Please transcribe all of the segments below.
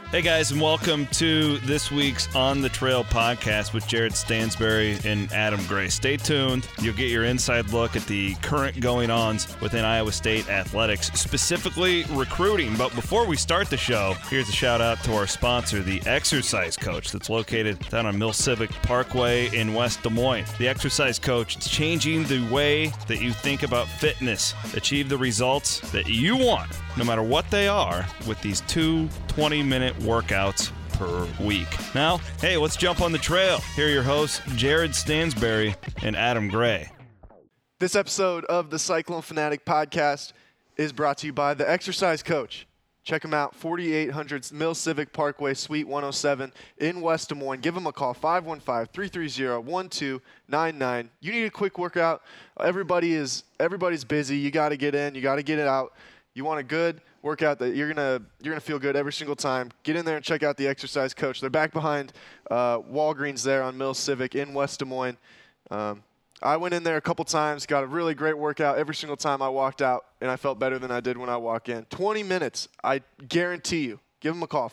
Hey guys, and welcome to this week's On the Trail podcast with Jared Stansberry and Adam Gray. Stay tuned. You'll get your inside look at the current going-ons within Iowa State athletics, specifically recruiting. But before we start the show, here's a shout-out to our sponsor, The Exercise Coach, that's located down on Mill Civic Parkway in West Des Moines. The Exercise Coach is changing the way that you think about fitness. Achieve the results that you want, no matter what they are, with these 2 20-minute workouts per week. Now, hey, let's jump on the trail. Here are your hosts, Jared Stansberry and Adam Gray. This episode of the Cyclone Fanatic podcast is brought to you by The Exercise Coach. Check them out, 4800 Mill Civic Parkway, Suite 107 in West Des Moines. Give them a call, 515-330-1299. You need a quick workout. Everybody's busy. You got to get in. You got to get it out. You want a good workout that you're gonna feel good every single time. Get in there and check out The Exercise Coach. They're back behind Walgreens there on Mill Civic in West Des Moines. I went in there a couple times, got a really great workout every single time I walked out, and I felt better than I did when I walk in. 20 minutes, I guarantee you. Give them a call,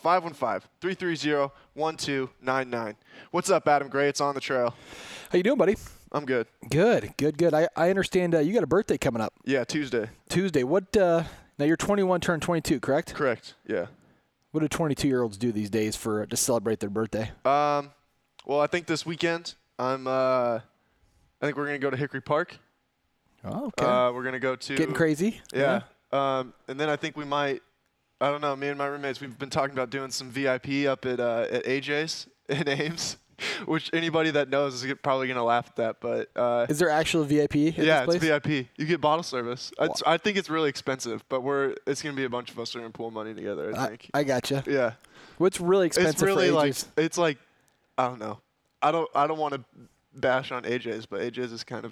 515-330-1299. What's up, Adam Gray? It's On the Trail. How you doing, buddy? I'm good. Good. I understand you got a birthday coming up. Yeah, Tuesday. What? Now you're 21, turned 22, correct? Correct. Yeah. What do 22-year-olds do these days to celebrate their birthday? Well, I think this weekend I think we're gonna go to Hickory Park. Oh, okay. We're gonna go to Getting crazy. Yeah. And then I think we might. I don't know. Me and my roommates, we've been talking about doing some VIP up at AJ's in Ames. Which anybody that knows is probably going to laugh at that. But is there actual VIP at this place? It's VIP. You get bottle service. I think it's really expensive, but it's going to be a bunch of us who are going to pool money together, I think. I gotcha. Yeah. What's really expensive it's really for AJ's? It's like, I don't know. I don't want to bash on AJ's, but AJ's is kind of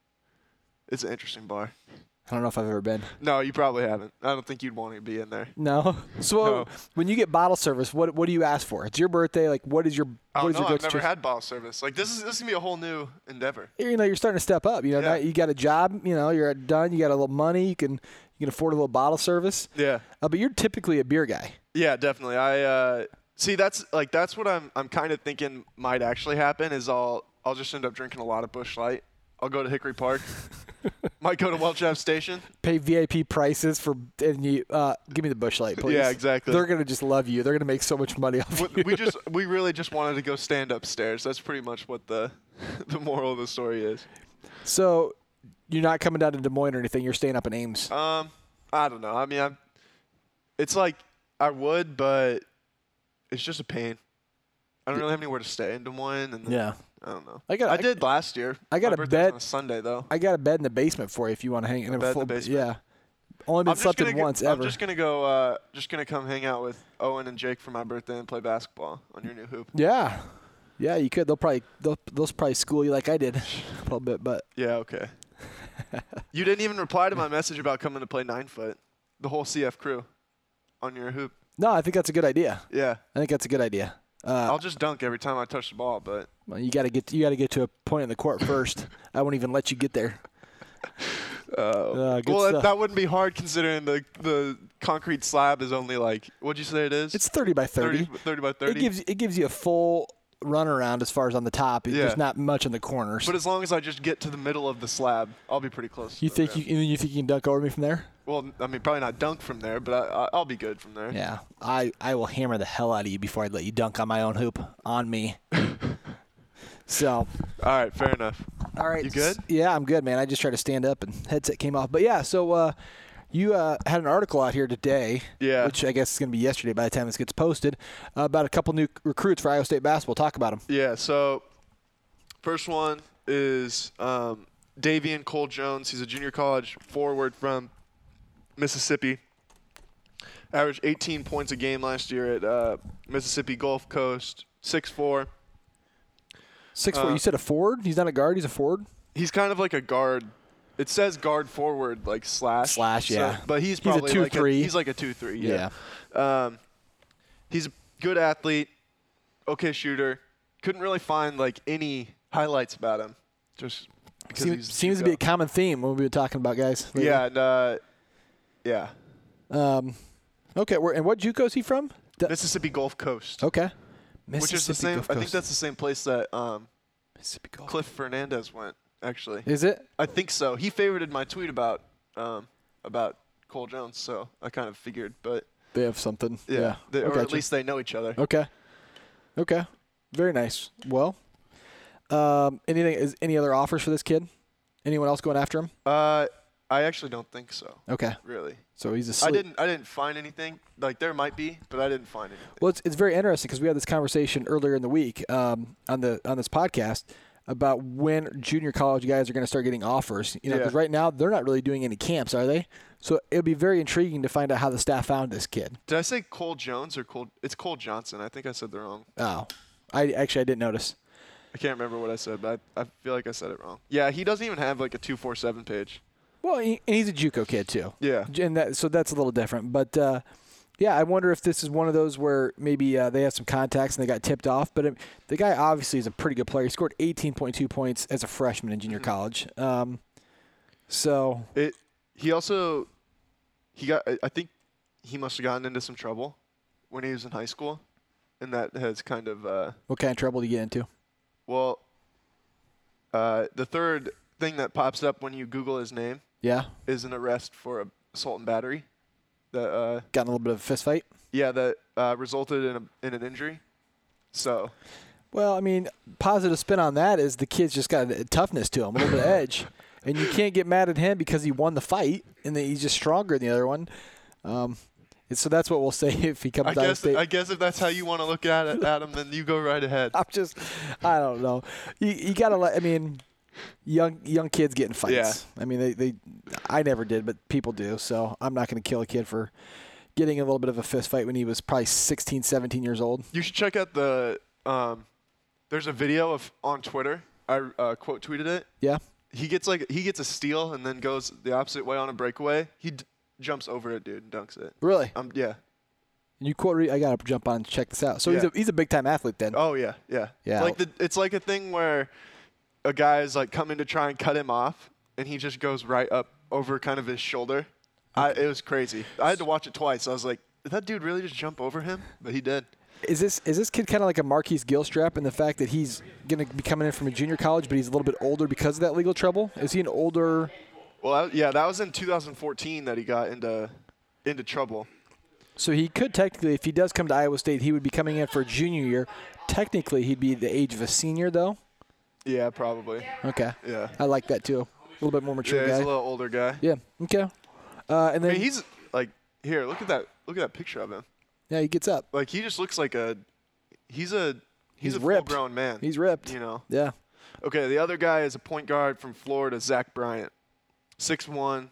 it's an interesting bar. I don't know if I've ever been. No, you probably haven't. I don't think you'd want to be in there. No. So when you get bottle service, what do you ask for? It's your birthday. Like, what is your I've never had bottle service. Like, this is gonna be a whole new endeavor. You're starting to step up. Now you got a job. You're done. You got a little money. You can afford a little bottle service. Yeah. But you're typically a beer guy. Yeah, definitely. I see. That's what I'm kind of thinking might actually happen. Is I'll just end up drinking a lot of Busch Light. I'll go to Hickory Park. Might go to Welch Ave Station. Pay VIP prices and you give me the Busch Light, please. Yeah, exactly. They're gonna just love you. They're gonna make so much money off you. We really just wanted to go stand upstairs. That's pretty much what the moral of the story is. So you're not coming down to Des Moines or anything. You're staying up in Ames. I don't know. I mean, it's like I would, but it's just a pain. I don't really have anywhere to stay in Des Moines, and yeah. I don't know. I did last year. I got My a bed on a Sunday though. I got a bed in the basement for you if you want to hang in a bed in the basement. Yeah. Only been slept in once ever. I'm just gonna go. Just gonna come hang out with Owen and Jake for my birthday and play basketball on your new hoop. Yeah. Yeah, you could. They'll probably school you like I did a little bit, but yeah, okay. You didn't even reply to my message about coming to play 9-foot. The whole CF crew on your hoop. No, I think that's a good idea. Yeah. I think that's a good idea. I'll just dunk every time I touch the ball, but well, you got to get to a point in the court first. I won't even let you get there. That wouldn't be hard considering the concrete slab is only like, what'd you say it is? It's 30 by 30. 30 by 30. It gives you a full runaround as far as on the top. There's not much in the corners. But as long as I just get to the middle of the slab, I'll be pretty close. You think you can dunk over me from there? Well, I mean, probably not dunk from there, but I'll be good from there. Yeah, I will hammer the hell out of you before I let you dunk on my own hoop on me. So. All right, fair enough. All right. You good? Yeah, I'm good, man. I just tried to stand up and headset came off. But yeah, so you had an article out here today, which I guess is going to be yesterday by the time this gets posted, about a couple new recruits for Iowa State basketball. Talk about them. Yeah, so first one is Davian Cole Jones. He's a junior college forward from Mississippi. Averaged 18 points a game last year at Mississippi Gulf Coast, 6'4". 6'4". You said a forward? He's not a guard. He's a forward? He's kind of like a guard. It says guard forward, like slash. Slash, yeah. So, but he's probably a 2-3. He's like a 2-3, yeah. He's a good athlete, okay shooter. Couldn't really find like any highlights about him. Just because seems to be a common theme when we've been talking about guys lately. Yeah, and yeah. Okay, and what JUCO is he from? Mississippi Gulf Coast. Okay. Which is the same. Gulf I think Coast. that's the same place that Mississippi Gulf. Cliff Fernandez went. Actually, Is it? I think so. He favorited my tweet about Cole Jones, so I kind of figured. But They have something. yeah, or Okay, at least they know each other. Okay. Very nice. Well, any other offers for this kid? Anyone else going after him? I actually don't think so. Okay. Really. So he's asleep. I didn't find anything. Like there might be, but I didn't find anything. Well, it's very interesting because we had this conversation earlier in the week on this podcast about when junior college guys are going to start getting offers. Because right now they're not really doing any camps, are they? So it'll be very intriguing to find out how the staff found this kid. Did I say Cole Jones or Cole? It's Cole Johnson. I think I said the wrong. Oh, I didn't notice. I can't remember what I said, but I feel like I said it wrong. Yeah, he doesn't even have like a 247 page. Well, and he's a JUCO kid too. Yeah. And so that's a little different. But, yeah, I wonder if this is one of those where maybe they have some contacts and they got tipped off. But the guy obviously is a pretty good player. He scored 18.2 points as a freshman in junior college. I think he must have gotten into some trouble when he was in high school. And that has kind of what kind of trouble did he get into? Well, the third thing that pops up when you Google his name is an arrest for assault and battery. That got in a little bit of a fist fight. Yeah, that resulted in an injury. So. Well, I mean, positive spin on that is the kid's just got a toughness to him, a little bit of edge, and you can't get mad at him because he won the fight and then he's just stronger than the other one. So that's what we'll say if he comes out of state. I guess if that's how you want to look at it, Adam, then you go right ahead. I don't know. You got to let. I mean, young kids get in fights. Yeah. I mean, I never did, but people do. So I'm not going to kill a kid for getting a little bit of a fist fight when he was probably 16, 17 years old. You should check out the. There's a video on Twitter. I quote tweeted it. Yeah. He gets a steal and then goes the opposite way on a breakaway. He jumps over it, dude, and dunks it. Really? Yeah. You quote. I gotta jump on and check this out. So he's a big time athlete then. Oh yeah. It's like a thing where a guy is like coming to try and cut him off, and he just goes right up over kind of his shoulder. It was crazy. I had to watch it twice. I was like, did that dude really just jump over him? But he did. Is this kid kind of like a Marquise Gilstrap in the fact that he's going to be coming in from a junior college, but he's a little bit older because of that legal trouble? Is he an older? Well, yeah, that was in 2014 that he got into trouble. So he could technically, if he does come to Iowa State, he would be coming in for a junior year. Technically, he'd be the age of a senior, though. Yeah, probably. Okay. Yeah. I like that too. A little bit more mature guy. Yeah, he's a little older guy. Yeah. Okay. And then he's like, here, look at that picture of him. Yeah, he gets up. Like he just looks like he's a ripped. full-grown man. He's ripped. You know. Yeah. Okay, the other guy is a point guard from Florida, Zach Bryant, 6'1",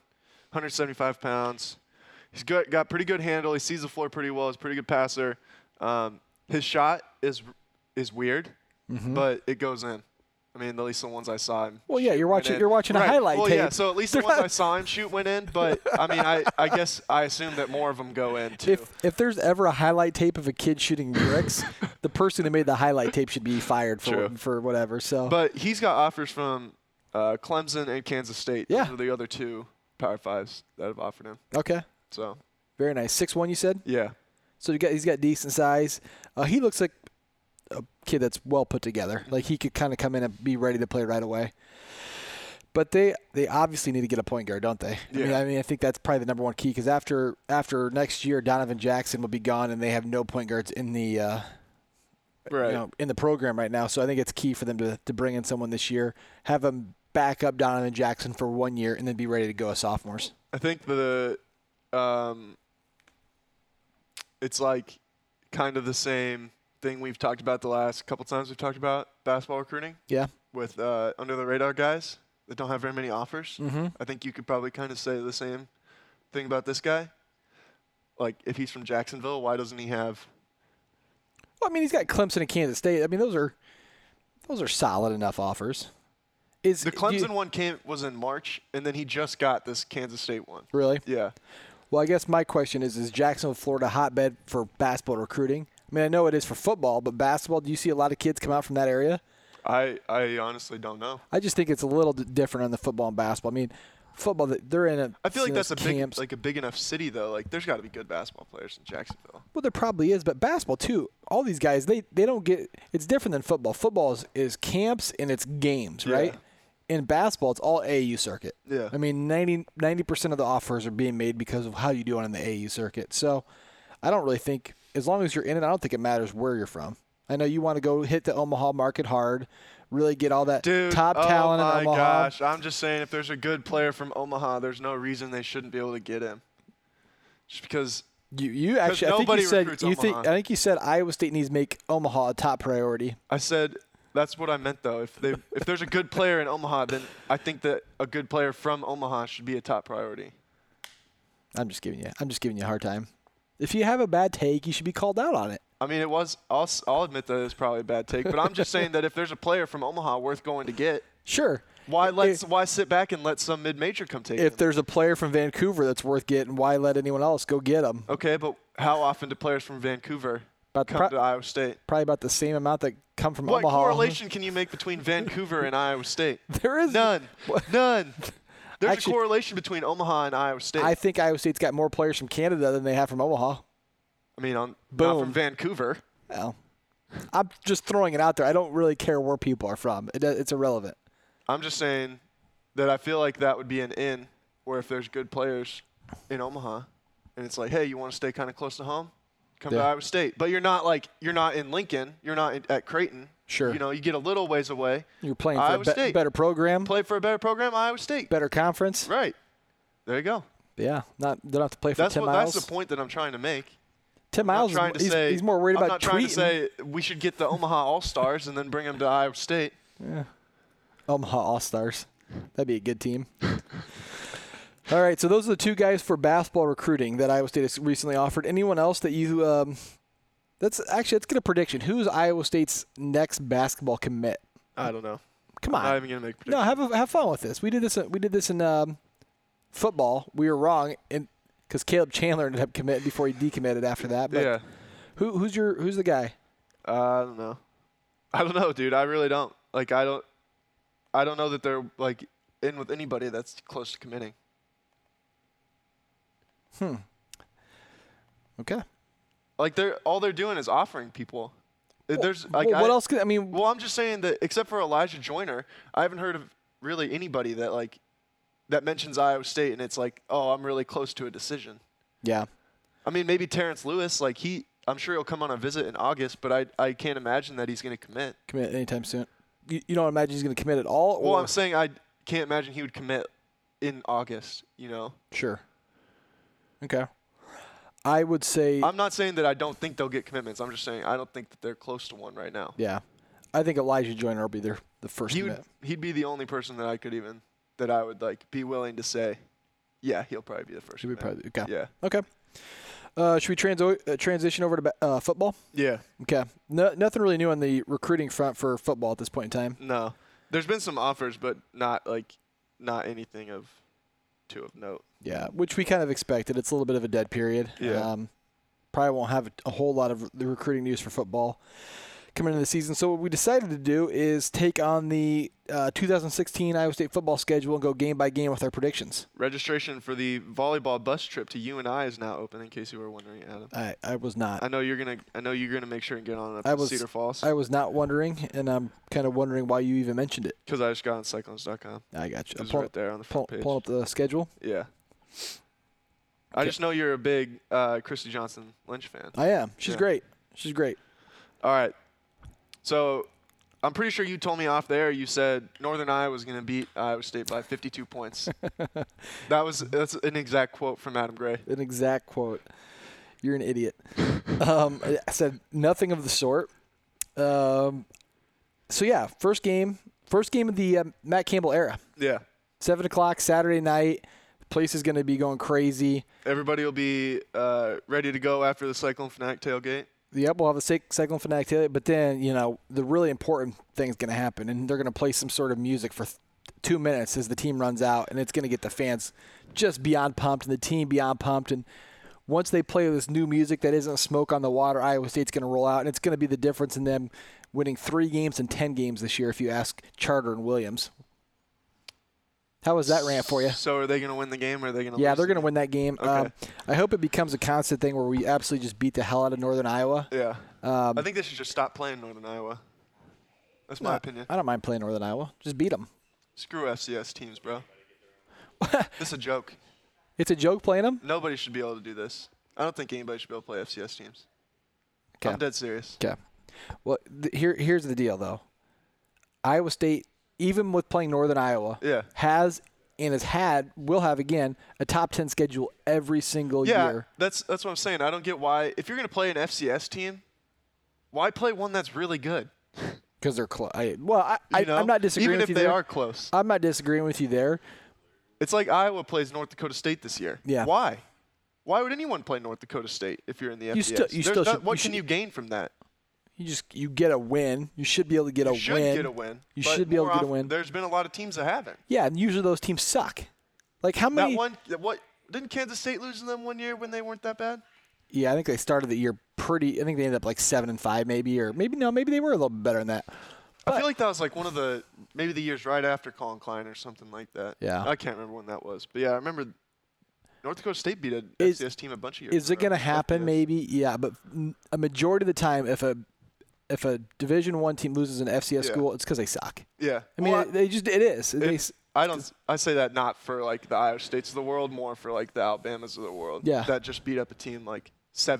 175 pounds. He's got pretty good handle. He sees the floor pretty well. He's a pretty good passer. His shot is weird, but it goes in. I mean, at least the ones I saw him. Well, yeah, you're watching a right. highlight tape. Yeah, so at least the ones I saw him shoot went in. But I mean, I guess I assume that more of them go in too. If there's ever a highlight tape of a kid shooting bricks, the person who made the highlight tape should be fired for whatever. So. But he's got offers from Clemson and Kansas State. Yeah. Those are the other two Power Fives that have offered him. Okay. So. Very nice. 6'1", you said? Yeah. So he's got decent size. He looks like a kid that's well put together. Like he could kind of come in and be ready to play right away. But they obviously need to get a point guard, don't they? Yeah. I mean, I think that's probably the number one key because after next year, Donovan Jackson will be gone, and they have no point guards in the in the program right now. So I think it's key for them to bring in someone this year, have them back up Donovan Jackson for 1 year, and then be ready to go as sophomores. I think it's like kind of the same thing we've talked about the last couple times we've talked about basketball recruiting. Yeah. With under the radar guys that don't have very many offers. Mm-hmm. I think you could probably kind of say the same thing about this guy. Like if he's from Jacksonville, why doesn't he have? Well, I mean, he's got Clemson and Kansas State. I mean, those are solid enough offers. The Clemson one was in March, and then he just got this Kansas State one. Really? Yeah. Well, I guess my question is Jacksonville, Florida a hotbed for basketball recruiting? I mean, I know it is for football, but basketball, do you see a lot of kids come out from that area? I honestly don't know. I just think it's a little different on the football and basketball. I mean, football that they're in. I feel like that's a camps. big enough city though. Like there's got to be good basketball players in Jacksonville. Well, there probably is, but basketball too. All these guys, they don't get. It's different than football. Football is camps and it's games, right? In basketball, it's all AAU circuit. Yeah. I mean, 90% of the offers are being made because of how you do it on the AAU circuit. So, I don't really think, as long as you're in it, I don't think it matters where you're from. I know you want to go hit the Omaha market hard. Really get all that top talent in Omaha. Oh, my gosh. I'm just saying if there's a good player from Omaha, there's no reason they shouldn't be able to get him. Just because you actually, I think you said Iowa State needs to make Omaha a top priority. I said that's what I meant, though. If there's a good player in Omaha, then I think that a good player from Omaha should be a top priority. I'm just giving you a hard time. If you have a bad take, you should be called out on it. I mean, it was. I'll admit that it was probably a bad take, but I'm just saying that if there's a player from Omaha worth going to get, sure. Why sit back and let some mid-major come take him? If there's a player from Vancouver that's worth getting, why let anyone else go get him? Okay, but how often do players from Vancouver come to Iowa State? Probably about the same amount that come from Omaha. What correlation can you make between Vancouver and Iowa State? There is none. None. There's a correlation between Omaha and Iowa State. I think Iowa State's got more players from Canada than they have from Omaha. I mean, not from Vancouver. Well, I'm just throwing it out there. I don't really care where people are from. It's irrelevant. I'm just saying that I feel like that would be an in where if there's good players in Omaha and it's like, hey, you want to stay kind of close to home? Come to Iowa State. But you're not in Lincoln. You're not at Creighton. Sure. You know, you get a little ways away. You're playing for a better program. Play for a better program, Iowa State. Better conference. Right. There you go. Yeah. Don't have to play for 10 miles. That's the point that I'm trying to make. 10 miles, he's more worried about tweeting. I'm not trying to say we should get the Omaha All-Stars and then bring them to Iowa State. Yeah. Omaha All-Stars. That'd be a good team. All right, so those are the two guys for basketball recruiting that Iowa State has recently offered. Anyone else that you let's get a prediction. Who's Iowa State's next basketball commit? I don't know. Come on. I'm not even going to make a prediction. No, have fun with this. We did this in football. We were wrong because Caleb Chandler ended up committing before he decommitted after that. But yeah. Who's the guy? I don't know. I don't know, dude. I really don't. Like I don't know that they're like in with anybody that's close to committing. Okay. Like all they're doing is offering people. There's what else could I mean? Well, I'm just saying that except for Elijah Joyner, I haven't heard of really anybody that mentions Iowa State and it's like, oh, I'm really close to a decision. Yeah. I mean, maybe Terrence Lewis, I'm sure he'll come on a visit in August, but I can't imagine that he's going to commit. Commit anytime soon. You don't imagine he's going to commit at all? Well, I'm saying I can't imagine he would commit in August, you know? Sure. Okay. I would say – I'm not saying that I don't think they'll get commitments. I'm just saying I don't think that they're close to one right now. Yeah. I think Elijah Joyner will be the first commit. He'd be the only person that I would be willing to say, yeah, he'll probably be the first. Okay. Yeah. Okay. Should we transition over to football? Yeah. Okay. Nothing really new on the recruiting front for football at this point in time. No. There's been some offers, but not anything of note. Yeah, which we kind of expected. It's a little bit of a dead period. Yeah. Probably won't have a whole lot of the recruiting news for football coming into the season. So what we decided to do is take on the 2016 Iowa State football schedule and go game by game with our predictions. Registration for the volleyball bus trip to UNI is now open. In case you were wondering, Adam. I was not. I know you're gonna make sure and get on up to Cedar Falls. I was not wondering, and I'm kind of wondering why you even mentioned it. Because I just got on Cyclones.com. I got you. It's right there on the front page. Pulling up the schedule. Yeah. I just know you're a big Christy Johnson Lynch fan. I am. She's great. She's great. All right. So I'm pretty sure you told me off there. You said Northern Iowa was going to beat Iowa State by 52 points. That's an exact quote from Adam Gray. An exact quote. You're an idiot. I said nothing of the sort. So yeah, first game of the Matt Campbell era. Yeah. 7:00 Saturday night. The place is going to be going crazy. Everybody will be ready to go after the Cyclone Fanatic tailgate. Yep, we'll have a Cyclone Fanatic tailgate, but then, the really important thing's going to happen, and they're going to play some sort of music for 2 minutes as the team runs out, and it's going to get the fans just beyond pumped and the team beyond pumped. And once they play this new music that isn't smoke on the water, Iowa State's going to roll out, and it's going to be the difference in them winning 3 games and 10 games this year if you ask Charter and Williams. How was that rant for you? So are they going to win the game or are they going to Yeah, lose they're going to win that game. Okay. I hope it becomes a constant thing where we absolutely just beat the hell out of Northern Iowa. Yeah. I think they should just stop playing Northern Iowa. That's my opinion. I don't mind playing Northern Iowa. Just beat them. Screw FCS teams, bro. This is a joke. It's a joke playing them? Nobody should be able to do this. I don't think anybody should be able to play FCS teams. Okay. I'm dead serious. Okay. Well, here's the deal, though. Iowa State, even with playing Northern Iowa, has and will have again a top 10 schedule every single year. Yeah, that's what I'm saying. I don't get why. If you're going to play an FCS team, why play one that's really good? Because they're close. I'm not disagreeing with you there. Even if they are close. I'm not disagreeing with you there. It's like Iowa plays North Dakota State this year. Yeah. Why? Why would anyone play North Dakota State if you're in the FCS? What can you gain from that? You get a win. You should be able to get a win. You should get a win. You should be able to get a win. There's been a lot of teams that haven't. Yeah, and usually those teams suck. Like how many? What didn't Kansas State lose to them one year when they weren't that bad? Yeah, I think they started the year pretty. I think they ended up like 7-5 maybe, or maybe they were a little bit better than that. But I feel like that was like one of the years right after Colin Klein or something like that. Yeah. I can't remember when that was. But yeah, I remember North Dakota State beat an FCS team a bunch of years ago. Is it going to happen? Maybe. Yeah, but a majority of the time, if a Division I team loses an FCS school, it's because they suck. Yeah. I mean, it is. I say that not for like the Iowa States of the world, more for like the Alabamas of the world. Yeah. That just beat up a team like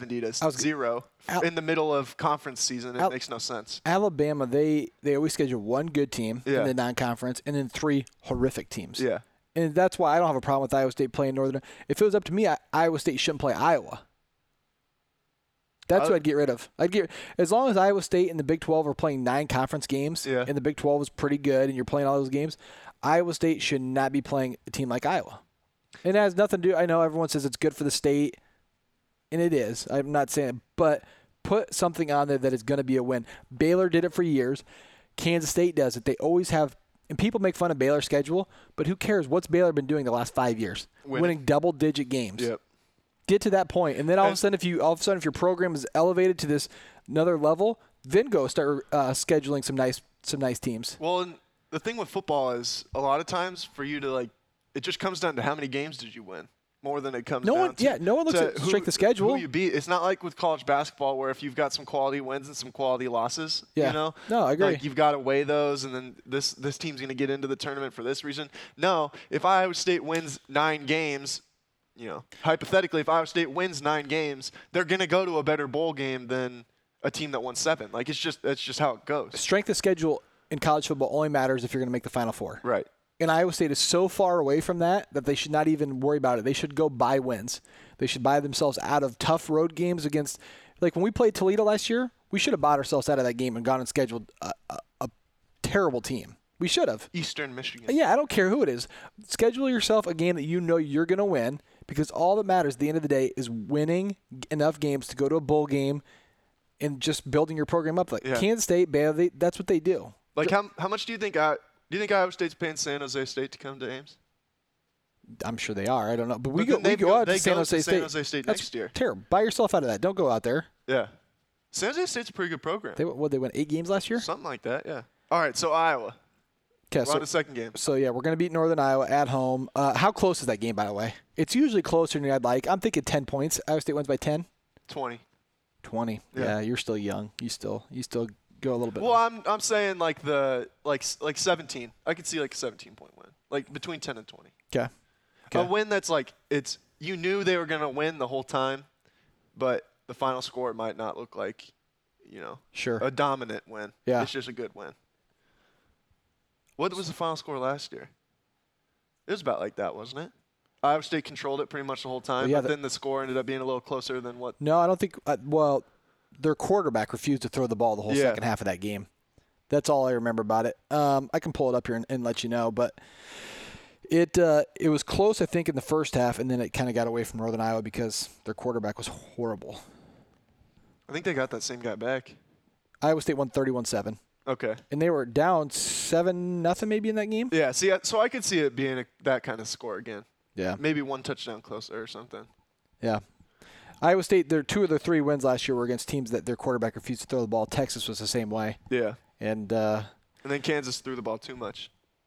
70-0 in the middle of conference season. It makes no sense. Alabama, they always schedule one good team in the non-conference and then 3 horrific teams. Yeah. And that's why I don't have a problem with Iowa State playing Northern. If it was up to me, Iowa State shouldn't play Iowa. That's what I'd get rid of. As long as Iowa State and the Big 12 are playing 9 conference games, and the Big 12 is pretty good, and you're playing all those games, Iowa State should not be playing a team like Iowa. And it has nothing to do. I know everyone says it's good for the state, and it is. I'm not saying it, but put something on there that is going to be a win. Baylor did it for years. Kansas State does it. They always have. And people make fun of Baylor's schedule, but who cares? What's Baylor been doing the last 5 years? Winning double-digit games. Yep. Get to that point, and then all of a sudden, if your program is elevated to this another level, then go start scheduling some nice teams. Well, and the thing with football is a lot of times for you to it just comes down to how many games did you win. More than it comes down to. Yeah, no one looks at strength of schedule. Who you beat. It's not like with college basketball where if you've got some quality wins and some quality losses, No, I agree. Like you've got to weigh those, and then this team's going to get into the tournament for this reason. No, if Iowa State wins 9 games, hypothetically, if Iowa State wins 9 games, they're going to go to a better bowl game than a team that won 7. Like that's just how it goes. Strength of schedule in college football only matters if you're going to make the Final Four. Right. And Iowa State is so far away from that they should not even worry about it. They should go buy wins. They should buy themselves out of tough road games against – like when we played Toledo last year, we should have bought ourselves out of that game and gone and scheduled a terrible team. We should have. Eastern Michigan. Yeah, I don't care who it is. Schedule yourself a game that you know you're going to win because all that matters at the end of the day is winning enough games to go to a bowl game and just building your program up. Like Kansas State, Baylor, that's what they do. Like how much do you think Iowa State's paying San Jose State to come to Ames? I'm sure they are. I don't know. But we go out to San Jose State. San Jose State next year. Terrible. Buy yourself out of that. Don't go out there. Yeah. San Jose State's a pretty good program. They win 8 games last year? Something like that, yeah. All right, so Iowa. Okay, we're on the second game. So, we're going to beat Northern Iowa at home. How close is that game, by the way? It's usually closer than I'd like. I'm thinking 10 points. Iowa State wins by 10? 20. 20. Yeah, you're still young. You still go a little bit. Well, I'm saying like 17. I could see like a 17-point win, like between 10 and 20. Okay. A win that's like you knew they were gonna win the whole time, but the final score might not look like, a dominant win. Yeah. It's just a good win. What was the final score last year? It was about like that, wasn't it? Iowa State controlled it pretty much the whole time, but then the score ended up being a little closer than what. No, I don't think. Their quarterback refused to throw the ball the whole second half of that game. That's all I remember about it. I can pull it up here and let you know, but it was close, I think, in the first half, and then it kind of got away from Northern Iowa because their quarterback was horrible. I think they got that same guy back. Iowa State won 31-7. Okay. And they were down 7-0 maybe in that game? Yeah, so I could see it being that kind of score again. Yeah. Maybe 1 touchdown closer or something. Yeah. Iowa State, their 2 of their 3 wins last year were against teams that their quarterback refused to throw the ball. Texas was the same way. Yeah. And then Kansas threw the ball too much.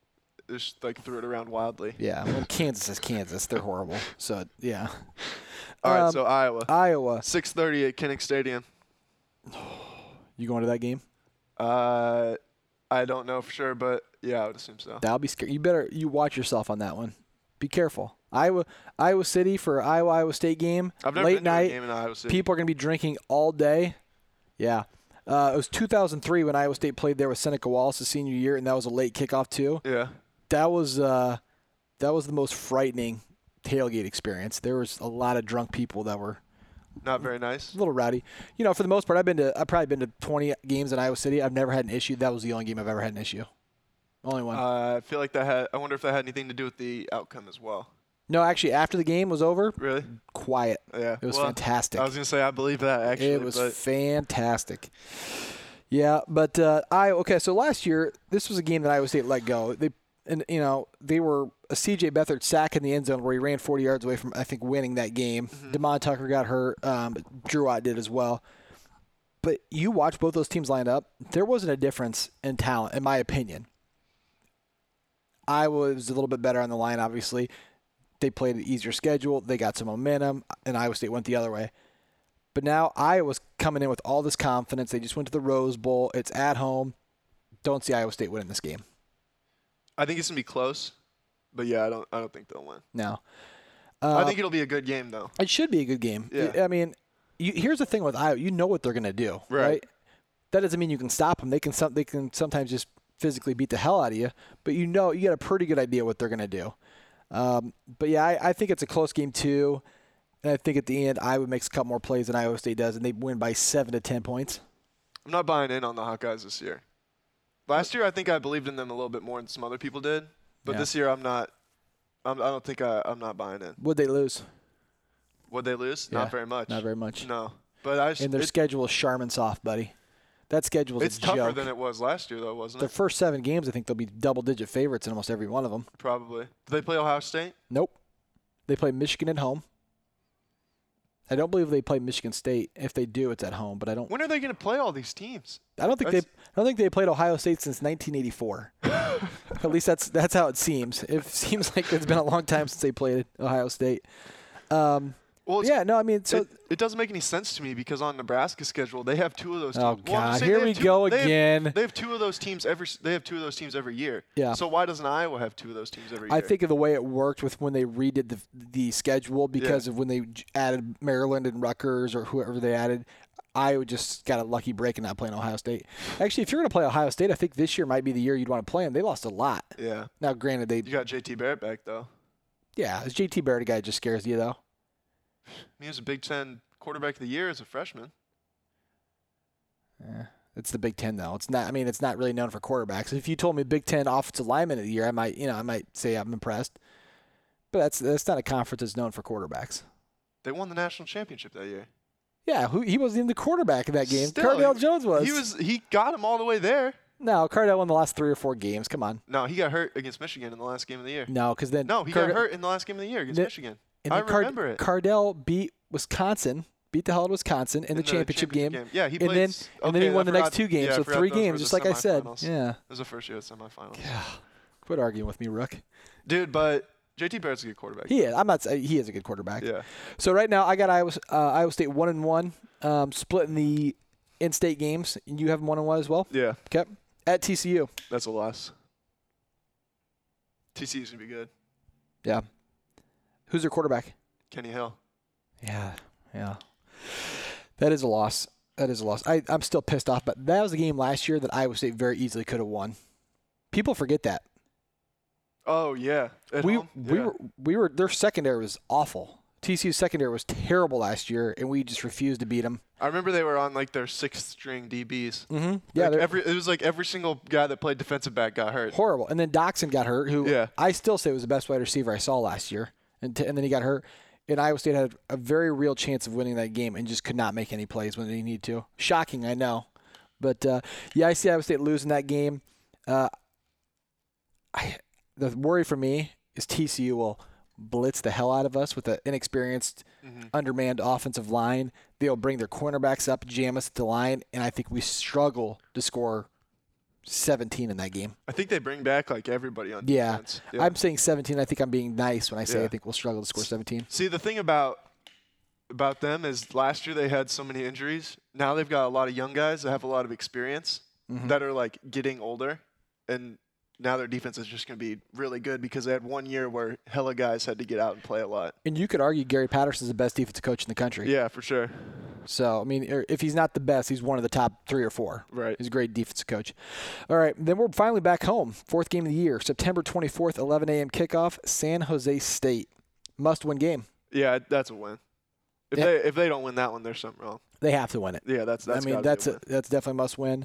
just like threw it around wildly. Yeah, well, Kansas is Kansas. They're horrible. So, yeah. All right, so Iowa. 6:30 at Kinnick Stadium. You going to that game? I don't know for sure, but yeah, I would assume so. That'll be scary. You watch yourself on that one. Be careful. Iowa City for Iowa State game. I've never late been to night. a game in Iowa City. People are going to be drinking all day. Yeah. It was 2003 when Iowa State played there with Seneca Wallace's senior year, and that was a late kickoff too. Yeah. That was the most frightening tailgate experience. There was a lot of drunk people that were not very nice. A little rowdy. You know, for the most part, I've probably been to 20 games in Iowa City. I've never had an issue. That was the only game I've ever had an issue. Only one. I feel like I wonder if that had anything to do with the outcome as well. No, actually, after the game was over, really quiet. Yeah, it was fantastic. I was gonna say I believe that actually. It was fantastic. Yeah, but okay. So last year, this was a game that Iowa State let go. They were a C.J. Beathard sack in the end zone where he ran 40 yards away from, I think, winning that game. Mm-hmm. Damon Tucker got hurt. Drew Ott did as well. But you watch both those teams line up. There wasn't a difference in talent, in my opinion. Iowa was a little bit better on the line, obviously. They played an easier schedule. They got some momentum, and Iowa State went the other way. But now Iowa's coming in with all this confidence. They just went to the Rose Bowl. It's at home. Don't see Iowa State winning this game. I think it's gonna be close, but yeah, I don't think they'll win. No. I think it'll be a good game though. It should be a good game. Yeah. I mean, here's the thing with Iowa. You know what they're gonna do, right? That doesn't mean you can stop them. They can sometimes just physically beat the hell out of you, but you got a pretty good idea what they're gonna do. But yeah, I think it's a close game too. And I think at the end, Iowa makes a couple more plays than Iowa State does, and they win by 7 to 10 points. I'm not buying in on the Hawkeyes this year. Last year, I think I believed in them a little bit more than some other people did. But this year, I'm not. I'm not buying in. Would they lose? Would they lose? Yeah, not very much. Not very much. No. But and their schedule is Charmin soft, buddy. That schedule is a joke. It's tougher than it was last year, though, wasn't it? The first 7 games, I think they'll be double-digit favorites in almost every one of them. Probably. Do they play Ohio State? Nope. They play Michigan at home. I don't believe they play Michigan State. If they do, it's at home. But I don't. When are they going to play all these teams? I don't think they played Ohio State since 1984. At least that's how it seems. It seems like it's been a long time since they played Ohio State. It doesn't make any sense to me because on Nebraska's schedule they have 2 of those teams. Oh God, here we go again. They have 2 of those teams every year. Yeah. So why doesn't Iowa have 2 of those teams every year? I think of the way it worked with when they redid the schedule because of when they added Maryland and Rutgers or whoever they added. Iowa just got a lucky break in not playing Ohio State. Actually, if you're going to play Ohio State, I think this year might be the year you'd want to play them. They lost a lot. Yeah. Now, granted, you got JT Barrett back though. Yeah, is JT Barrett a guy that just scares you though? He was a Big Ten quarterback of the year as a freshman. Yeah, it's the Big Ten though. It's not. I mean, it's not really known for quarterbacks. If you told me Big Ten offensive lineman of the year, I might say I'm impressed. But that's not a conference that's known for quarterbacks. They won the national championship that year. Yeah, he wasn't even the quarterback in that game. Still, Cardale Jones was. He got him all the way there. No, Cardale won the last 3 or 4 games. Come on. No, he got hurt against Michigan in the last game of the year. No, because then he got hurt in the last game of the year against Michigan. I remember it. Cardale beat Wisconsin, beat the hell out of Wisconsin in the championship game. Yeah, he played. And then he won the next 2 games, so 3 games, just like I said. Yeah. It was the first year of semifinals. Yeah. Quit arguing with me, Rook. Dude, but JT Barrett's a good quarterback. He is. I'm not saying he is a good quarterback. Yeah. So right now I got Iowa State 1-1, splitting the in-state games. You have them 1-1 as well. Yeah. Okay. At TCU. That's a loss. TCU's gonna be good. Yeah. Who's their quarterback? Kenny Hill. Yeah. That is a loss. I'm still pissed off, but that was a game last year that Iowa State very easily could have won. People forget that. Oh yeah. Their secondary was awful. TCU's secondary was terrible last year, and we just refused to beat them. I remember they were on like their 6th string DBs. Mm-hmm. Yeah, it was like every single guy that played defensive back got hurt. Horrible. And then Doxson got hurt, who I still say was the best wide receiver I saw last year. And then he got hurt. And Iowa State had a very real chance of winning that game and just could not make any plays when they need to. Shocking, I know. But, I see Iowa State losing that game. The worry for me is TCU will blitz the hell out of us with an inexperienced, undermanned offensive line. They'll bring their cornerbacks up, jam us at the line, and I think we struggle to score 17 in that game. I think they bring back like everybody on defense. Yeah, I'm saying 17. I think I'm being nice when I say Yeah. I think we'll struggle to score 17. See, the thing about them is last year they had so many injuries. Now they've got a lot of young guys that have a lot of experience that are like getting older, and now their defense is just going to be really good because they had 1 year where hella guys had to get out and play a lot. And you could argue Gary Patterson's the best defensive coach in the country. Yeah, for sure. So, I mean, if he's not the best, he's one of the top 3 or 4. Right. He's a great defensive coach. All right, then we're finally back home. 4th game of the year, September 24th, 11 a.m. kickoff, San Jose State. Must-win game. Yeah, that's a win. If they don't win that one, there's something wrong. They have to win it. Yeah, that's that's definitely a must-win.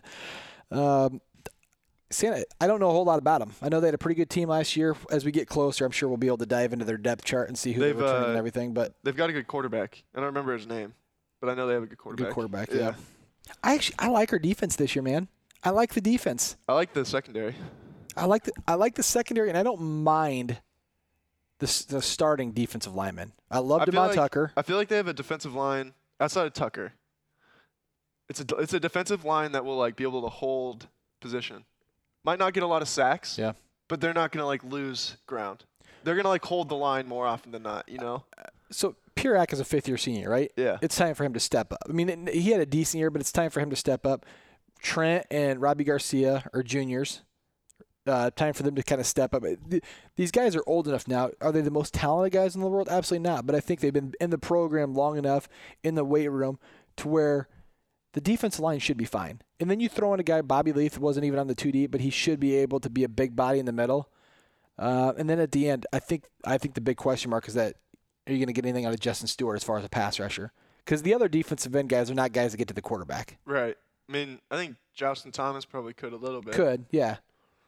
I don't know a whole lot about them. I know they had a pretty good team last year. As we get closer, I'm sure we'll be able to dive into their depth chart and see who they're returning and everything. But they've got a good quarterback. I don't remember his name, but I know they have a good quarterback. Good quarterback, yeah. I like our defense this year, man. I like the defense. I like the secondary. I like the secondary, and I don't mind the starting defensive lineman. I love DeMond Tucker. I feel like they have a defensive line outside of Tucker. It's a defensive line that will like be able to hold position. Might not get a lot of sacks, but they're not going to like lose ground. They're going to like hold the line more often than not, you know? So Pirac is a 5th-year senior, right? Yeah. It's time for him to step up. I mean, he had a decent year, but it's time for him to step up. Trent and Robbie Garcia are juniors. Time for them to kind of step up. These guys are old enough now. Are they the most talented guys in the world? Absolutely not. But I think they've been in the program long enough in the weight room to where the defensive line should be fine. And then you throw in a guy, Bobby Leaf, wasn't even on the 2 deep, but he should be able to be a big body in the middle. And then at the end, I think the big question mark is that are you going to get anything out of Justin Stewart as far as a pass rusher? Because the other defensive end guys are not guys that get to the quarterback. Right. I mean, I think Justin Thomas probably could a little bit. Could, yeah.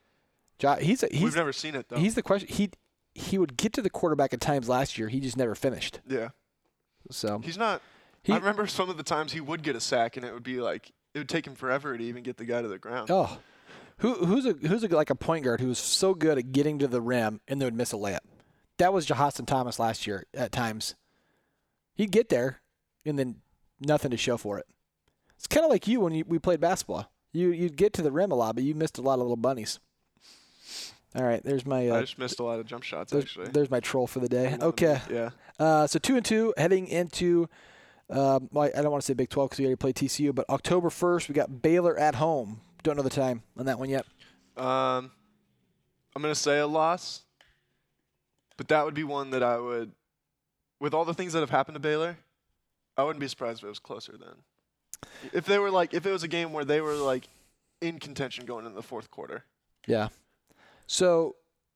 We've never seen it, though. He's the question. He would get to the quarterback at times last year. He just never finished. Yeah. So he's not. I remember some of the times he would get a sack, and it would be like it would take him forever to even get the guy to the ground. Oh, who's like a point guard who was so good at getting to the rim and then would miss a layup? That was Jahaston Thomas last year at times. He'd get there, and then nothing to show for it. It's kind of like you when we played basketball. You'd get to the rim a lot, but you missed a lot of little bunnies. All right, there's my. I just missed a lot of jump shots, actually. There's my troll for the day. Okay. Yeah. So 2-2 heading into. I don't want to say Big 12 because we already played TCU, but October 1st we got Baylor at home. Don't know the time on that one yet. I'm gonna say a loss, but that would be one that I would, with all the things that have happened to Baylor, I wouldn't be surprised if it was closer then. If it was a game where they were like in contention going into the 4th quarter. Yeah. So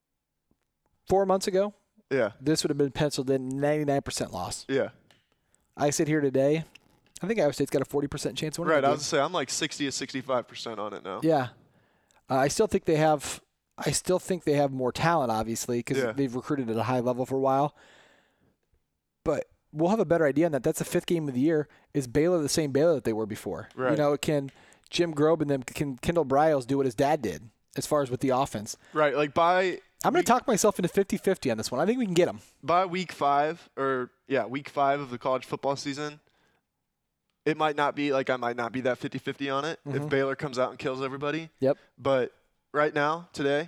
4 months ago, this would have been penciled in 99% loss. Yeah. I sit here today. I think Iowa State's got a 40% chance of winning. Right. I was gonna say I'm like 60 to 65% on it now. Yeah. I still think they have more talent, obviously, because they've recruited at a high level for a while. But we'll have a better idea on that. That's the 5th game of the year. Is Baylor the same Baylor that they were before? Right. You know, can Jim Grobe and them, can Kendall Briles do what his dad did as far as with the offense? Right. Like I'm going to talk myself into 50-50 on this one. I think we can get them. By week 5 of the college football season, it might not be like I might not be that 50-50 on it if Baylor comes out and kills everybody. Yep. But right now, today,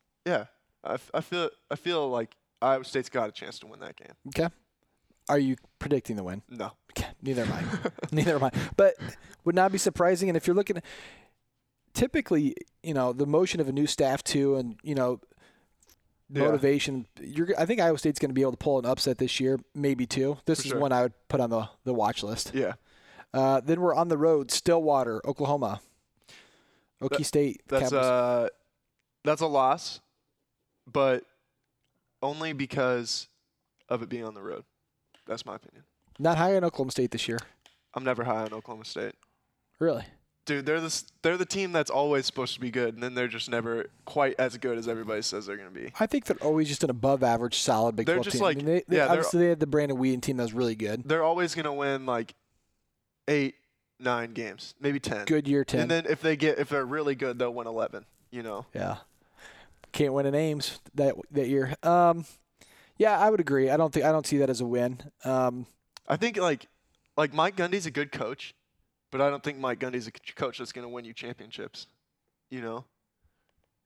I feel like Iowa State's got a chance to win that game. Okay. Are you predicting the win? No. Okay. Neither am I. Neither am I. But would not be surprising. And if you're looking, typically, you know, the motion of a new staff too, and you know, motivation. I think Iowa State's going to be able to pull an upset this year, maybe two. This is one I would put on the watch list. Yeah. Then we're on the road, Stillwater, Oklahoma. Okie State. That's a loss, but only because of it being on the road. That's my opinion. Not high on Oklahoma State this year. I'm never high on Oklahoma State. Really? Dude, they're the team that's always supposed to be good, and then they're just never quite as good as everybody says they're going to be. I think they're always just an above-average, solid Big 12 team. Like, I mean, obviously, they had the Brandon Whedon team that was really good. They're always going to win like 8, 9 games, maybe 10. Good year, 10. And then if they're really good, they'll win 11. You know. Yeah. Can't win in Ames that year. Yeah, I would agree. I don't see that as a win. I think like Mike Gundy's a good coach, but I don't think Mike Gundy's a coach that's going to win you championships. You know.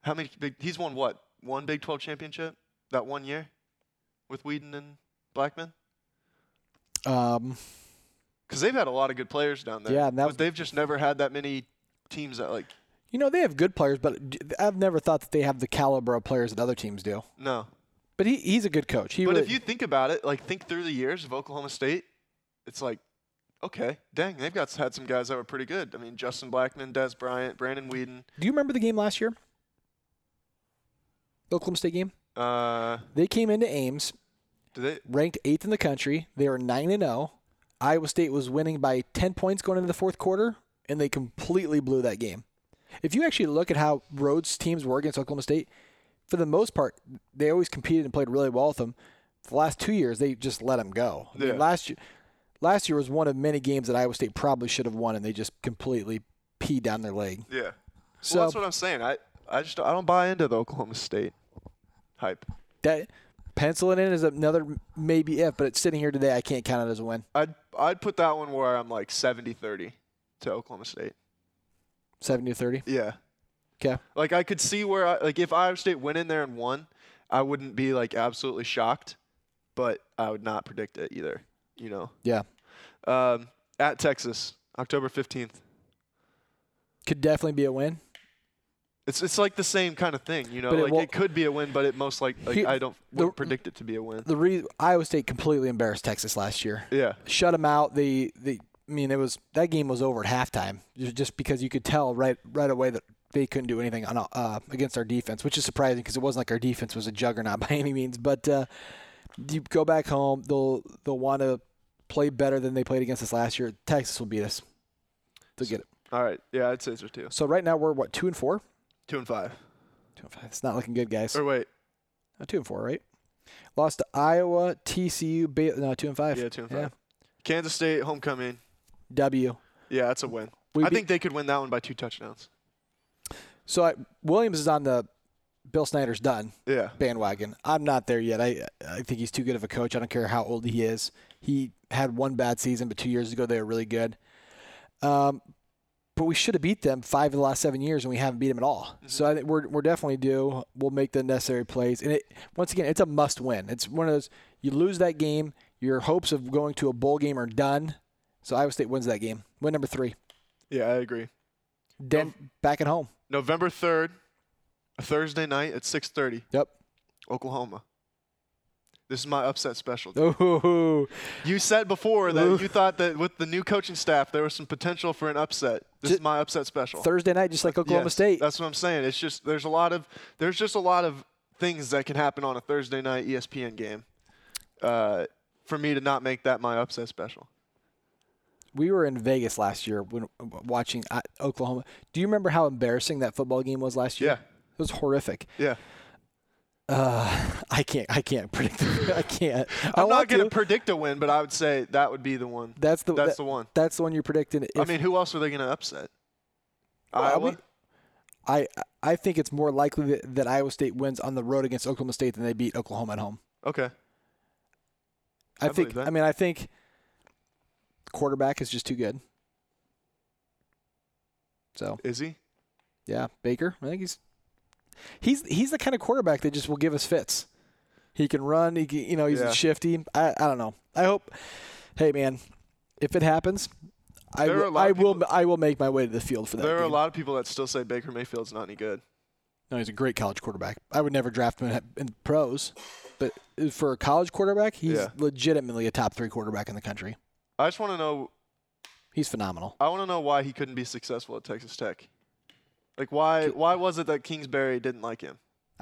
How many he's won what? One Big 12 championship that 1 year with Whedon and Blackman? Because they've had a lot of good players down there. Yeah, but they've just never had that many teams that like. They have good players, but I've never thought that they have the caliber of players that other teams do. No. But he's a good coach. But if you think about it, like think through the years of Oklahoma State, it's like, okay, dang, they've had some guys that were pretty good. I mean, Justin Blackman, Des Bryant, Brandon Whedon. Do you remember the game last year? The Oklahoma State game? They came into Ames, ranked 8th in the country. They were 9-0. Iowa State was winning by 10 points going into the fourth quarter, and they completely blew that game. If you actually look at how Rhodes teams were against Oklahoma State, for the most part, they always competed and played really well with them. For the last 2 years, they just let them go. I mean, last year was one of many games that Iowa State probably should have won, and they just completely peed down their leg. Yeah. So that's what I'm saying. I don't buy into the Oklahoma State hype. That pencil it in as another maybe if, but it's sitting here today. I can't count it as a win. I'd put that one where I'm like 70-30 to Oklahoma State. 70-30? Yeah. Okay. Like I could see where if Iowa State went in there and won, I wouldn't be like absolutely shocked, but I would not predict it either. Yeah. At Texas, October 15th. Could definitely be a win. It's like the same kind of thing, it could be a win, but it most I wouldn't predict it to be a win. The reason Iowa State completely embarrassed Texas last year. Yeah. Shut them out. That game was over at halftime just because you could tell right away that they couldn't do anything against our defense, which is surprising because it wasn't like our defense was a juggernaut by any means. But you go back home, they'll want to play better than they played against us last year. Texas will beat us. They'll get it. All right. Yeah, I'd say so too. So right now we're 2-4? 2-5. 2-5. It's not looking good, guys. Or wait. 2-4, right? Lost to Iowa, TCU, 2-5. Yeah, 2-5. Yeah. Kansas State homecoming. W. Yeah, that's a win. I think they could win that one by 2 touchdowns. So Williams is on the Bill Snyder's done bandwagon. I'm not there yet. I think he's too good of a coach. I don't care how old he is. He had one bad season, but 2 years ago they were really good. But we should have beat them 5 of the last 7 years, and we haven't beat them at all. Mm-hmm. So I think we're definitely due. We'll make the necessary plays. And once again, it's a must-win. It's one of those, you lose that game, your hopes of going to a bowl game are done. So Iowa State wins that game. Win number 3. Yeah, I agree. Back at home. November 3rd, a Thursday night at 6:30. Yep. Oklahoma. This is my upset special. Ooh. You said before that you thought that with the new coaching staff there was some potential for an upset. This is my upset special. Thursday night, just like Oklahoma State. That's what I'm saying. It's just there's just a lot of things that can happen on a Thursday night ESPN game for me to not make that my upset special. We were in Vegas last year when watching Oklahoma. Do you remember how embarrassing that football game was last year? Yeah. It was horrific. Yeah. I can't predict it. I can't. I'm not going to predict a win, but I would say that would be the one. That's the one. That's the one you're predicting. Who else are they going to upset? Iowa? I think it's more likely that Iowa State wins on the road against Oklahoma State than they beat Oklahoma at home. Okay. I think quarterback is just too good. So is he? Yeah, Baker. I think he's the kind of quarterback that just will give us fits. He can run. He's shifty. I don't know. I hope. Hey man, if it happens, I will make my way to the field for that. There are a lot of people that still say Baker Mayfield's not any good. No, he's a great college quarterback. I would never draft him in pros, but for a college quarterback, he's legitimately a top 3 quarterback in the country. I just want to know. He's phenomenal. I want to know why he couldn't be successful at Texas Tech. Like why was it that Kingsbury didn't like him?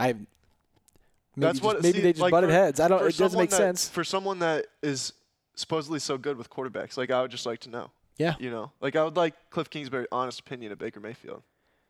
Maybe they just butted heads. It doesn't make sense. For someone that is supposedly so good with quarterbacks, like I would just like to know. Yeah. I would like Cliff Kingsbury's honest opinion of Baker Mayfield.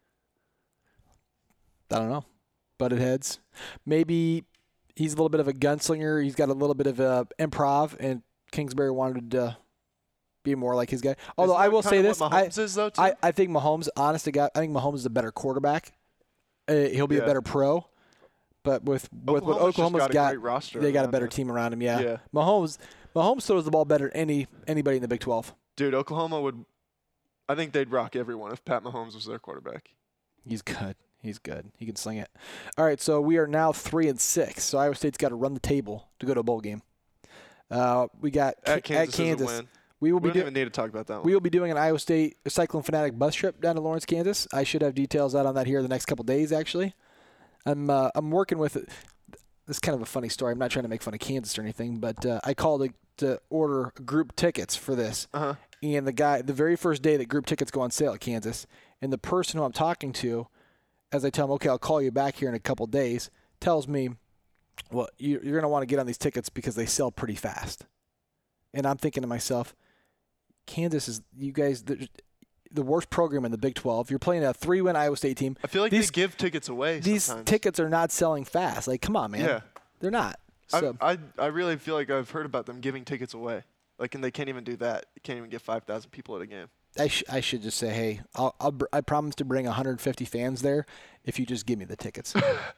I don't know. Butted heads. Maybe he's a little bit of a gunslinger. He's got a little bit of improv, and Kingsbury wanted to be more like his guy. Although I will say this, I think Mahomes, honest to God, I think Mahomes is a better quarterback. He'll be a better pro. But with what Oklahoma's got, they got a better team around him. Yeah. Mahomes throws the ball better than anybody in the Big 12. Dude, Oklahoma would. I think they'd rock everyone if Pat Mahomes was their quarterback. He's good. He's good. He can sling it. All right, so we are now 3-6. So Iowa State's got to run the table to go to a bowl game. We got at Kansas. At Kansas. Is a win. We don't even need to talk about that one. We will be doing an Iowa State Cyclone Fanatic bus trip down to Lawrence, Kansas. I should have details out on that here the next couple days, actually. I'm working with it. This is kind of a funny story. I'm not trying to make fun of Kansas or anything, but I called to order group tickets for this. Uh-huh. And the very first day that group tickets go on sale at Kansas, and the person who I'm talking to, as I tell him, okay, I'll call you back here in a couple days, tells me, well, you're going to want to get on these tickets because they sell pretty fast. And I'm thinking to myself, Kansas is, you guys, the worst program in the Big 12. You're playing a 3-win Iowa State team. I feel like they give tickets away These sometimes. tickets are not selling fast. Like, come on, man. Yeah. They're not. So. I really feel like I've heard about them giving tickets away. Like, and they can't even do that. You can't even get 5,000 people at a game. I should just say, hey, I promise to bring 150 fans there if you just give me the tickets.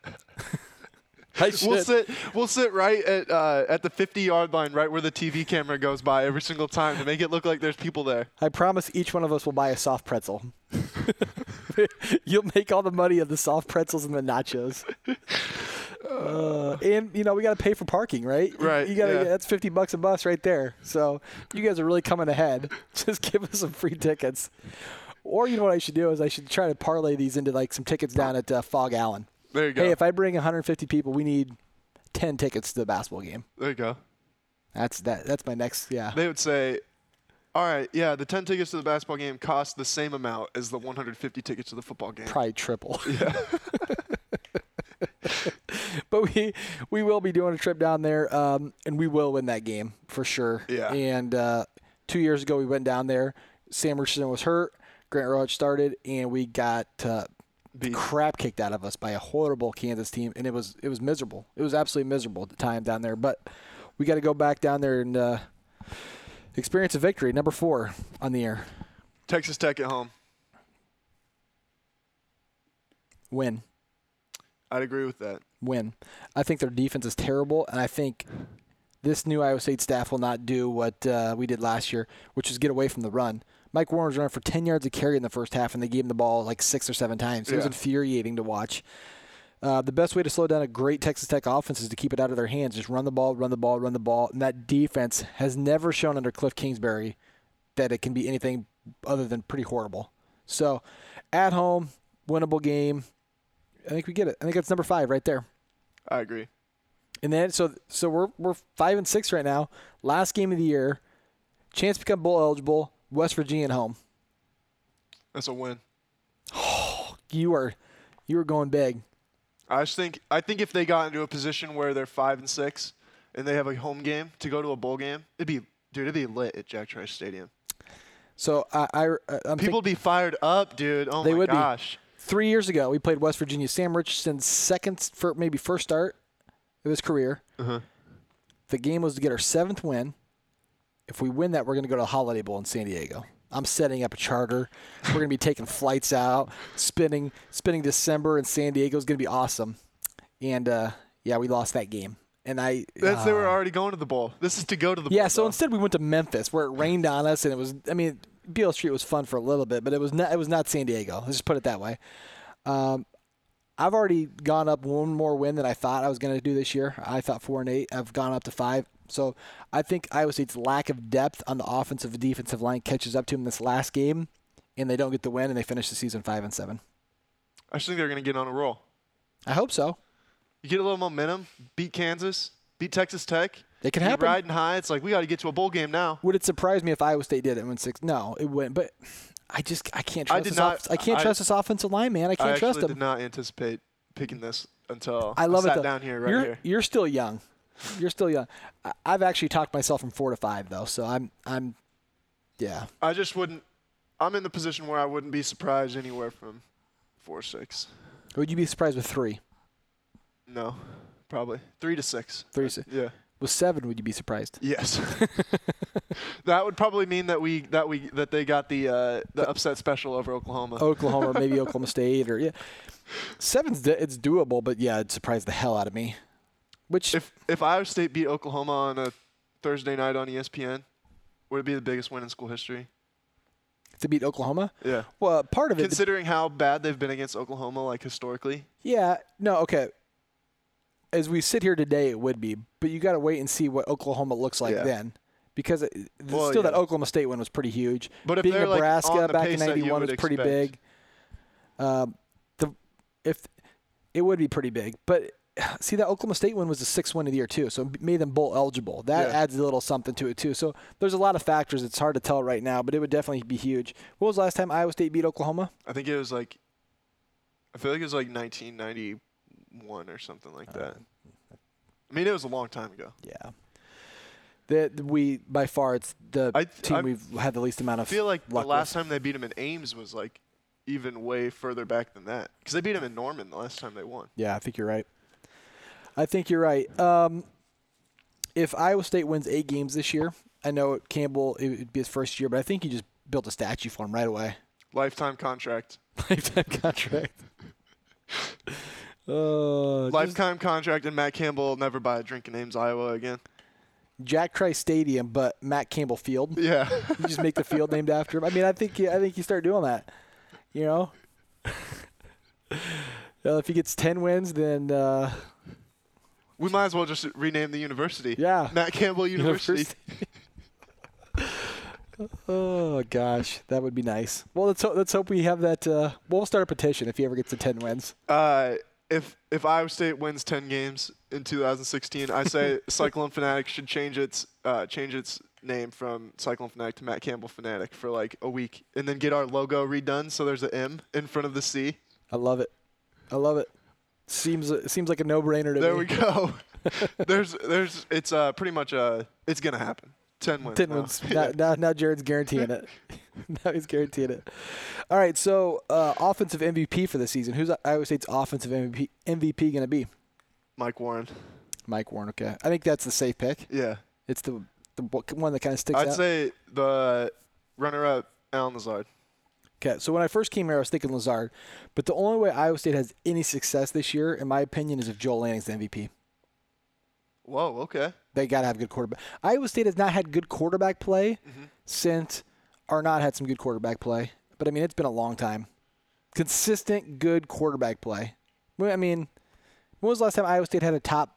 We'll sit right at the 50-yard line, right where the TV camera goes by every single time to make it look like there's people there. I promise each one of us will buy a soft pretzel. You'll make all the money of the soft pretzels and the nachos. And we got to pay for parking, right? Right. You got to. Yeah. That's $50 a bus right there. So you guys are really coming ahead. Just give us some free tickets. Or you know what I should do is I should try to parlay these into like some tickets down at Fog Allen. There you go. Hey, if I bring 150 people, we need 10 tickets to the basketball game. There you go. That's my next. Yeah. They would say, all right, yeah, the 10 tickets to the basketball game cost the same amount as the 150 tickets to the football game. Probably triple. Yeah. But we will be doing a trip down there, and we will win that game for sure. Yeah. And 2 years ago we went down there. Sam Richardson was hurt. Grant Roach started, and we got crap kicked out of us by a horrible Kansas team, and it was miserable. It was absolutely miserable at the time down there. But we got to go back down there and experience a victory. Number 4 on the air. Texas Tech at home. Win. I'd agree with that. Win. I think their defense is terrible, and I think this new Iowa State staff will not do what we did last year, which is get away from the run. Mike Warren was running for 10 yards of carry in the first half, and they gave him the ball like 6 or 7 times. It was infuriating to watch. The best way to slow down a great Texas Tech offense is to keep it out of their hands. Just run the ball, run the ball, run the ball. And that defense has never shown under Cliff Kingsbury that it can be anything other than pretty horrible. So, at home, winnable game. I think we get it. I think that's number 5 right there. I agree. And then so we're 5-6 right now. Last game of the year. Chance to become bowl eligible. West Virginia at home. That's a win. Oh, you were going big. I think if they got into a position where they're 5-6 and they have a home game to go to a bowl game, it'd be lit at Jack Trice Stadium. So people would be fired up, dude. Oh my gosh. 3 years ago, we played West Virginia. Sam Richardson's first start of his career. Uh-huh. The game was to get our 7th win. If we win that, we're going to go to a Holiday Bowl in San Diego. I'm setting up a charter. We're going to be taking flights out, spending December in San Diego is going to be awesome. And we lost that game. And they were already going to the bowl. This is to go to the bowl. Yeah, so instead we went to Memphis where it rained on us, and it was. I mean, Beale Street was fun for a little bit, but it was not San Diego. Let's just put it that way. I've already gone up one more win than I thought I was going to do this year. I thought 4-8. I've gone up to 5. So I think Iowa State's lack of depth on the offensive and defensive line catches up to them this last game, and they don't get the win, and they finish the season 5-7. I just think they're going to get on a roll. I hope so. You get a little momentum, beat Kansas, beat Texas Tech. It can happen. You're riding high. It's like we got to get to a bowl game now. Would it surprise me if Iowa State did it and went 6? No, it wouldn't. But I can't trust I can't trust this offensive line, man. I can't trust them. I did not anticipate picking this until I sat down here here. You're still young. You're still young. I've actually talked myself from 4 to 5 though, so I'm yeah. I just wouldn't. I'm in the position where I wouldn't be surprised anywhere from 4-6. Would you be surprised with 3? No, probably 3 to 6. 3 to 6. Yeah. With 7, would you be surprised? Yes. That would probably mean that they got the upset special over Oklahoma. Oklahoma, or maybe Oklahoma State, or 7's it's doable, but yeah, it'd surprise the hell out of me. Which if Iowa State beat Oklahoma on a Thursday night on ESPN, would it be the biggest win in school history? To beat Oklahoma? Yeah. Well, part of it. Considering how bad they've been against Oklahoma, like historically. Yeah. No. Okay. As we sit here today, it would be, but you got to wait and see what Oklahoma looks like then, because that Oklahoma State one was pretty huge. But if being they're Nebraska like back in '91 was pretty big. If it would be pretty big, but see that Oklahoma State one was the 6th win of the year too, so it made them bowl eligible. That adds a little something to it too. So there's a lot of factors. It's hard to tell right now, but it would definitely be huge. What was the last time Iowa State beat Oklahoma? I think it was like, I feel like it was like 1991 or something like that. I mean, it was a long time ago. Yeah. By far, it's the team we've had the least amount of. I feel like luck the last with. time they beat them in Ames was like even way further back than that, because they beat them in Norman the last time they won. Yeah, I think you're right. If Iowa State wins 8 games this year, I know Campbell, it would be his first year, but I think you just built a statue for him right away. Lifetime contract. Lifetime contract. Lifetime contract, and Matt Campbell will never buy a drink in Ames, Iowa again. Jack Trice Stadium, but Matt Campbell Field. Yeah. You just make the field named after him. I mean, I think you start doing that. You know? If he gets 10 wins, then we might as well just rename the university. Yeah. Matt Campbell University. Oh gosh, that would be nice. Well, let's hope we have that. We'll start a petition if he ever gets to 10 wins. If Iowa State wins 10 games in 2016, I say Cyclone Fanatic should change its name from Cyclone Fanatic to Matt Campbell Fanatic for like a week, and then get our logo redone so there's an M in front of the C. I love it. Seems like a no-brainer to me. There we go. It's pretty much it's gonna happen. 10 wins. 10 wins. Now Jared's guaranteeing it. Now he's guaranteeing it. All right, so offensive MVP for the season. Who's Iowa State's offensive MVP going to be? Mike Warren. Mike Warren, okay. I think that's the safe pick. Yeah. It's the one that kind of sticks out. I'd say the runner-up, Alan Lazard. Okay, so when I first came here, I was thinking Lazard. But the only way Iowa State has any success this year, in my opinion, is if Joel Lanning's the MVP. Whoa, okay. They got to have good quarterback. Iowa State has not had good quarterback play since Arnott had some good quarterback play. But, I mean, it's been a long time. Consistent, good quarterback play. I mean, when was the last time Iowa State had a top,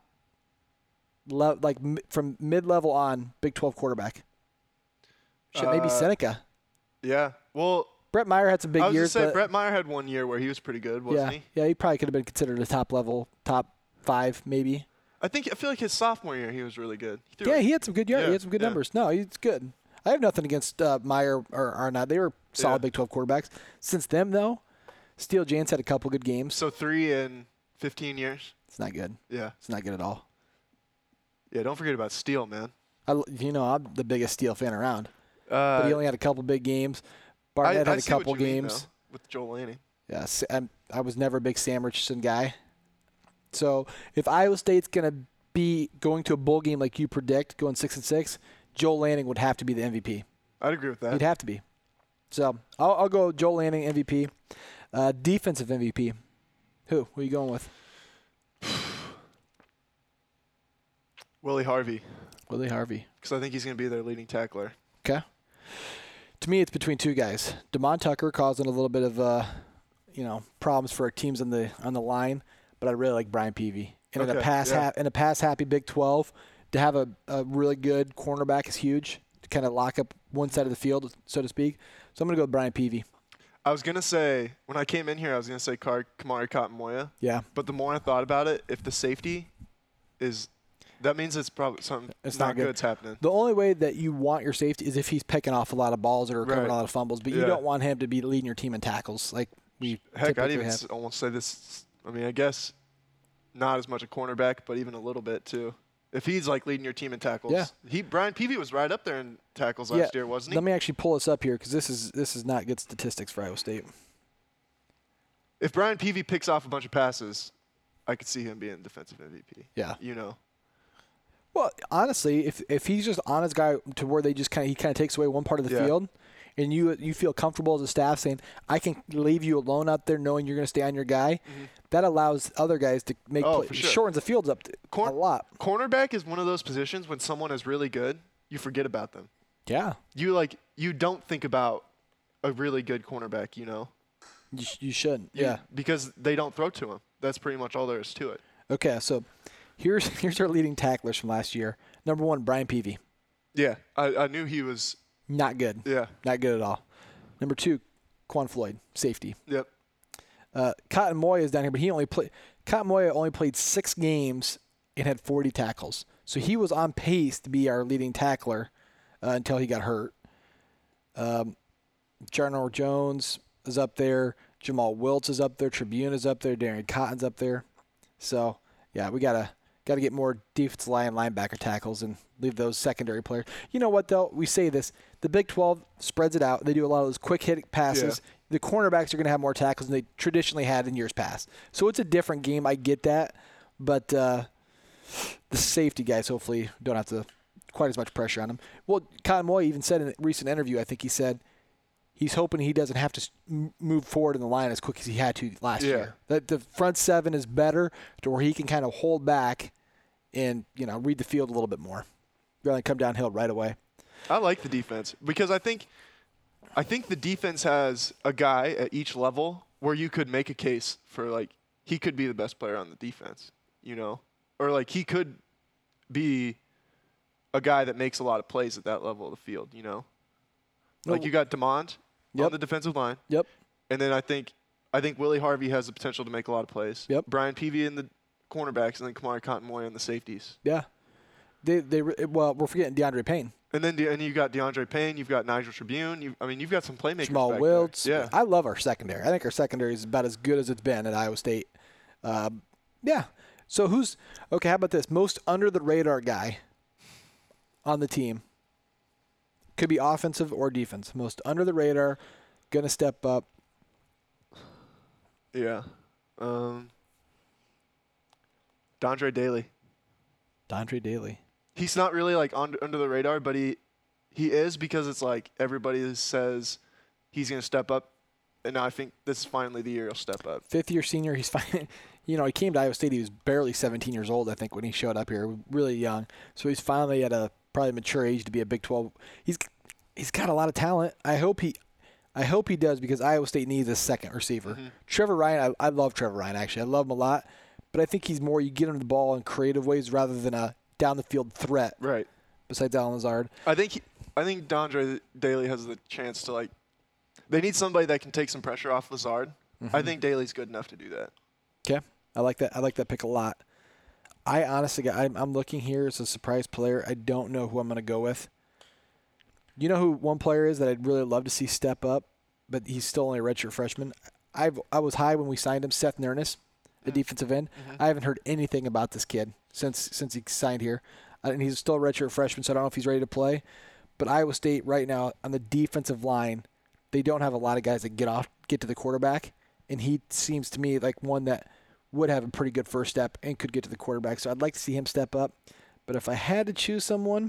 from mid-level on, Big 12 quarterback? Maybe Seneca. Yeah. Well, Brett Meyer had some big years. I was going to say, Brett Meyer had one year where he was pretty good, wasn't he? Yeah, he probably could have been considered a top 5 maybe. I feel like his sophomore year he was really good. He had some good years. Yeah, he had some good numbers. No, he's good. I have nothing against Meyer or Arnott. They were solid Big 12 quarterbacks. Since them, though, Steele Jans had a couple good games. So 3 in 15 years? It's not good. Yeah. It's not good at all. Yeah, don't forget about Steele, man. I'm the biggest Steele fan around. But he only had a couple big games. Barnett had a couple games. With Joel Lanning. Yeah, I was never a big Sam Richardson guy. So if Iowa State's going to be going to a bowl game like you predict, going 6-6, Joel Lanning would have to be the MVP. I'd agree with that. He'd have to be. So I'll go Joel Lanning MVP. Defensive MVP. Who are you going with? Willie Harvey. Willie Harvey. Because I think he's going to be their leading tackler. Okay. To me, it's between two guys. Damon Tucker causing a little bit of problems for our teams on the line, but I really like Brian Peavy. And in a pass-happy Big 12, to have a really good cornerback is huge to kind of lock up one side of the field, so to speak. So I'm going to go with Brian Peavy. I was going to say, when I came in here, I was going to say Kamari Cotton-Moya. Yeah. But the more I thought about it, if the safety is – that means it's probably something not good's happening. The only way that you want your safety is if he's picking off a lot of balls or recovering a lot of fumbles, but you don't want him to be leading your team in tackles like we Heck, I'd even have. almost say this – I mean, I guess not as much a cornerback, but even a little bit too. If he's like leading your team in tackles. Yeah. Brian Peavy was right up there in tackles last year, wasn't he? Let me actually pull this up here because this is not good statistics for Iowa State. If Brian Peavy picks off a bunch of passes, I could see him being defensive MVP. Yeah. You know. Well, honestly, if he's just on his guy to where he kind of takes away one part of the field, and you feel comfortable as a staff saying, I can leave you alone out there knowing you're going to stay on your guy, that allows other guys to make plays. Sure. Shortens the fields up a lot. Cornerback is one of those positions when someone is really good, you forget about them. Yeah. You don't think about, a really good cornerback, You shouldn't. Yeah. Because they don't throw to him. That's pretty much all there is to it. Okay, so here's our leading tacklers from last year. Number 1, Brian Peavy. Yeah, I knew he was not good. Yeah. Not good at all. Number 2, Quan Floyd, safety. Yep. Cotton Moya is down here, but Cotton Moya only played 6 games and had 40 tackles. So he was on pace to be our leading tackler until he got hurt. Jarnell Jones is up there. Jamal Wiltz is up there. Tribune is up there. Darian Cotton's up there. So, yeah, we gotta get more defensive line linebacker tackles and leave those secondary players. You know what, though? We say this. The Big 12 spreads it out. They do a lot of those quick-hit passes. Yeah. The cornerbacks are going to have more tackles than they traditionally had in years past. So it's a different game. I get that. But the safety guys hopefully don't have to quite as much pressure on them. Well, Cotton Moya even said in a recent interview, I think he said, he's hoping he doesn't have to move forward in the line as quick as he had to last year. That the front 7 is better to where he can kind of hold back and, read the field a little bit more rather than come downhill right away. I like the defense because I think the defense has a guy at each level where you could make a case for, he could be the best player on the defense, Or, he could be a guy that makes a lot of plays at that level of the field, you got DeMond on the defensive line. Yep. And then I think Willie Harvey has the potential to make a lot of plays. Yep. Brian Peavy in the cornerbacks, and then Kamari Cotton Moya in the safeties. Yeah. We're forgetting DeAndre Payne. And then you've got DeAndre Payne, you've got Nigel Tribune, you've got some playmakers. Jamal back Wiltz. There. Yeah. I love our secondary. I think our secondary is about as good as it's been at Iowa State. Yeah. So how about this? Most under the radar guy on the team. Could be offensive or defense. Most under the radar, gonna step up. Yeah. Dondre Daly. Dondre Daly. He's not really under the radar, but he is because it's everybody says he's going to step up, and now I think this is finally the year he'll step up. 5th-year senior, he's fine. He came to Iowa State. He was barely 17 years old, I think, when he showed up here, really young. So he's finally at a probably mature age to be a Big 12. He's got a lot of talent. I hope he does because Iowa State needs a second receiver. Mm-hmm. Trevor Ryan, I love Trevor Ryan actually. I love him a lot, but I think he's more you get him the ball in creative ways rather than a down the field threat. Right. Besides Alan Lazard. I think Dondre Daly has the chance to they need somebody that can take some pressure off Lazard. Mm-hmm. I think Daly's good enough to do that. Okay. I like that. I like that pick a lot. I honestly, I'm looking here as a surprise player. I don't know who I'm going to go with. You know who one player is that I'd really love to see step up, but he's still only a redshirt freshman? I was high when we signed him, Seth Nerness, the defensive end. Mm-hmm. I haven't heard anything about this kid since he signed here. And he's still a redshirt freshman, so I don't know if he's ready to play. But Iowa State right now on the defensive line, they don't have a lot of guys that get to the quarterback, and he seems to me like one that would have a pretty good first step and could get to the quarterback. So I'd like to see him step up. But if I had to choose someone,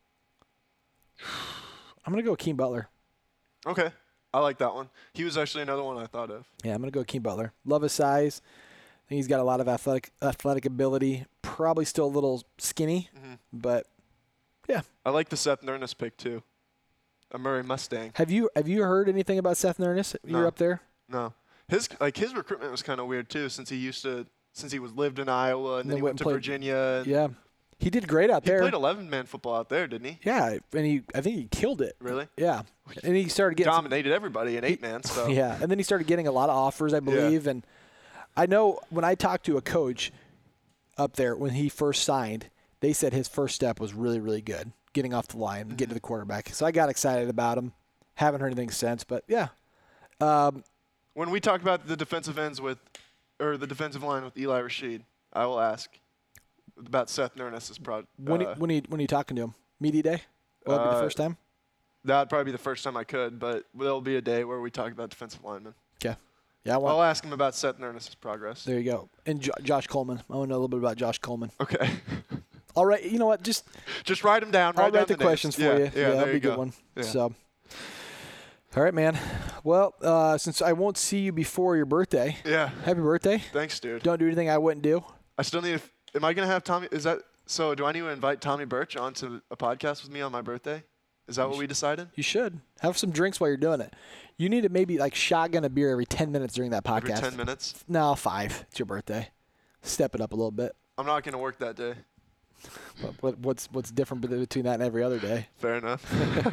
I'm going to go Akeem Butler. Okay. I like that one. He was actually another one I thought of. Yeah, I'm going to go Akeem Butler. Love his size. I think he's got a lot of athletic ability. Probably still a little skinny, but yeah. I like the Seth Nerness pick too. A Murray Mustang. Have you heard anything about Seth Nerness? You're up there? No. His recruitment was kind of weird too, since he lived in Iowa and then he went to Virginia. Yeah. He did great out there. He played 11-man football out there, didn't he? Yeah, and I think he killed it. Really? Yeah. And he started getting dominated everybody in 8-man. So yeah, and then he started getting a lot of offers, I believe. Yeah. And I know when I talked to a coach up there when he first signed, they said his first step was really, really good, getting off the line, getting to the quarterback. So I got excited about him. Haven't heard anything since, but yeah. When we talk about the defensive ends the defensive line with Eli Rashid, I will ask about Seth Nerness's project. When are you talking to him? Media day? Will that be the first time? That would probably be the first time I could, but there'll be a day where we talk about defensive linemen. Okay. Yeah, I'll ask him about Seth Nerness's progress. There you go. And Josh Coleman. I want to know a little bit about Josh Coleman. Okay. All right. You know what? Just write them down. I'll write the questions for you. Yeah, that'll be a good one. Yeah. So, all right, man. Well, since I won't see you before your birthday. Yeah. Happy birthday. Thanks, dude. Don't do anything I wouldn't do. I still need am I going to have Tommy? Do I need to invite Tommy Birch onto a podcast with me on my birthday? Is that what we decided? You should. Have some drinks while you're doing it. You need to maybe like shotgun a beer every 10 minutes during that podcast. Every 10 minutes? No, 5. It's your birthday. Step it up a little bit. I'm not going to work that day. What's different between that and every other day? Fair enough.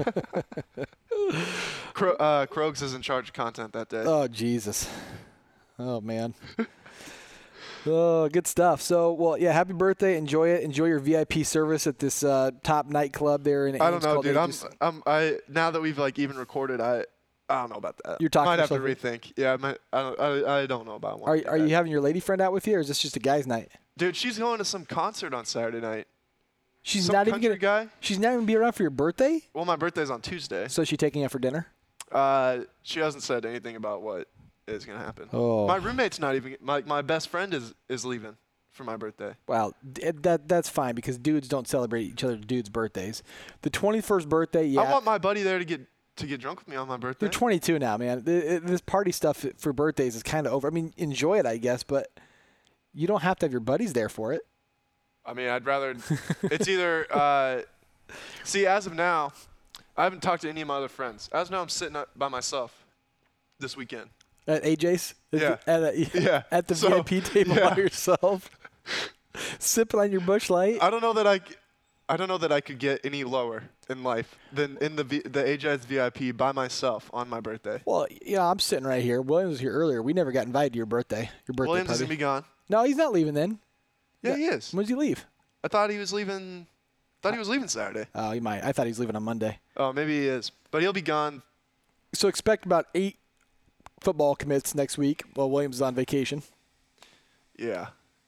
Krogs is in charge of content that day. Oh, Jesus. Oh, man. Oh, good stuff. So, well, yeah, happy birthday. Enjoy it. Enjoy your VIP service at this top nightclub there in I don't know, dude. Now that we've like even recorded, I don't know about that. You're talking. Might have to rethink. Yeah, I don't know about one. Are you having your lady friend out with you, or is this just a guy's night? Dude, she's going to some concert on Saturday night. She's some not even gonna. Guy? She's not even be around for your birthday. Well, my birthday's on Tuesday. So is she taking you out for dinner? She hasn't said anything about what is gonna happen. Oh. My roommate's not even. My best friend is leaving for my birthday. Well, that's fine because dudes don't celebrate each other's dudes' birthdays. The 21st birthday, yeah. I want my buddy there to get drunk with me on my birthday. You're 22 now, man. This party stuff for birthdays is kind of over. I mean, enjoy it, I guess, but you don't have to have your buddies there for it. I mean, I'd rather. It's either. See, as of now, I haven't talked to any of my other friends. As of now, I'm sitting by myself this weekend. At AJ's? Yeah. At the VIP table by yourself? Sipping on your Busch Light? I don't know that I could get any lower in life than in the AJ's VIP by myself on my birthday. Well, yeah, I'm sitting right here. Williams was here earlier. We never got invited to your birthday. Williams party. is going to be gone. No, he's not leaving then. Yeah, he is. When does he leave? I thought he was leaving Saturday. Oh, he might. I thought he was leaving on Monday. Oh, maybe he is. But he'll be gone. So expect about 8 football commits next week while Williams is on vacation. Yeah.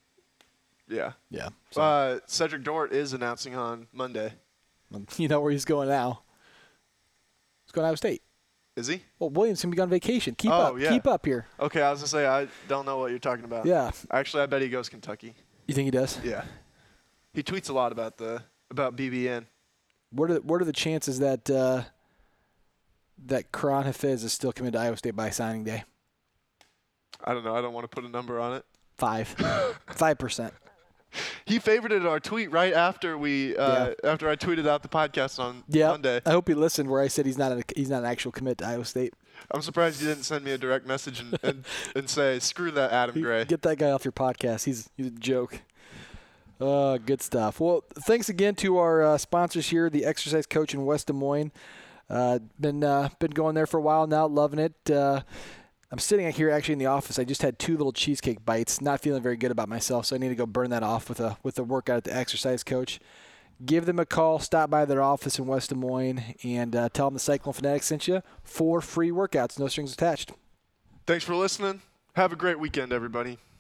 So. Cedric Dort is announcing on Monday. You know where he's going now. He's going to Iowa State. Is he? Well, Williams can be on vacation. Keep up. Yeah. Keep up here. Okay, I was going to say, I don't know what you're talking about. Yeah. Actually, I bet he goes Kentucky. You think he does? Yeah. He tweets a lot about BBN. What are the chances that that Karan Hafiz is still coming to Iowa State by signing day? I don't know. I don't want to put a number on it. 5%. He favorited our tweet right after after I tweeted out the podcast on Monday. I hope he listened where I said he's not an actual commit to Iowa State. I'm surprised you didn't send me a direct message and say, screw that Adam Gray. Get that guy off your podcast. He's a joke. Good stuff. Well, thanks again to our sponsors here, the Exercise Coach in West Des Moines. Been going there for a while now, loving it. I'm sitting here actually in the office. I just had 2 little cheesecake bites. Not feeling very good about myself, so I need to go burn that off with a workout at the Exercise Coach. Give them a call. Stop by their office in West Des Moines and tell them the Cyclone Fanatics sent you for free workouts, no strings attached. Thanks for listening. Have a great weekend, everybody.